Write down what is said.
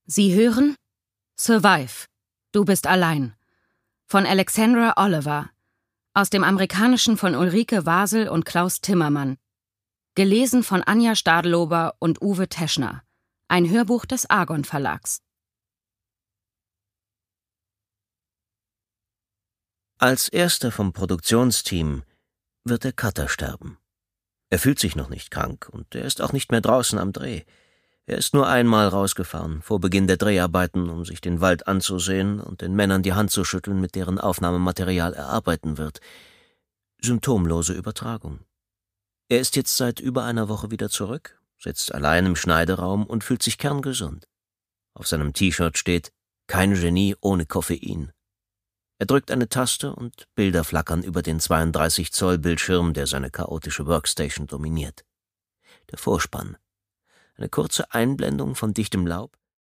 Sie hören Survive. Du bist allein. Von Alexandra Oliver. Aus dem Amerikanischen von Ulrike Wasel und Klaus Timmermann. Gelesen von Anja Stadlober und Uwe Teschner. Ein Hörbuch des Argon Verlags. Als erster vom Produktionsteam wird der Cutter sterben. Er fühlt sich noch nicht krank und er ist auch nicht mehr draußen am Dreh. Er ist nur einmal rausgefahren, vor Beginn der Dreharbeiten, um sich den Wald anzusehen und den Männern die Hand zu schütteln, mit deren Aufnahmematerial er arbeiten wird. Symptomlose Übertragung. Er ist jetzt seit über einer Woche wieder zurück, sitzt allein im Schneideraum und fühlt sich kerngesund. Auf seinem T-Shirt steht: Kein Genie ohne Koffein. Er drückt eine Taste und Bilder flackern über den 32-Zoll-Bildschirm, der seine chaotische Workstation dominiert. Der Vorspann. Eine kurze Einblendung von dichtem Laub,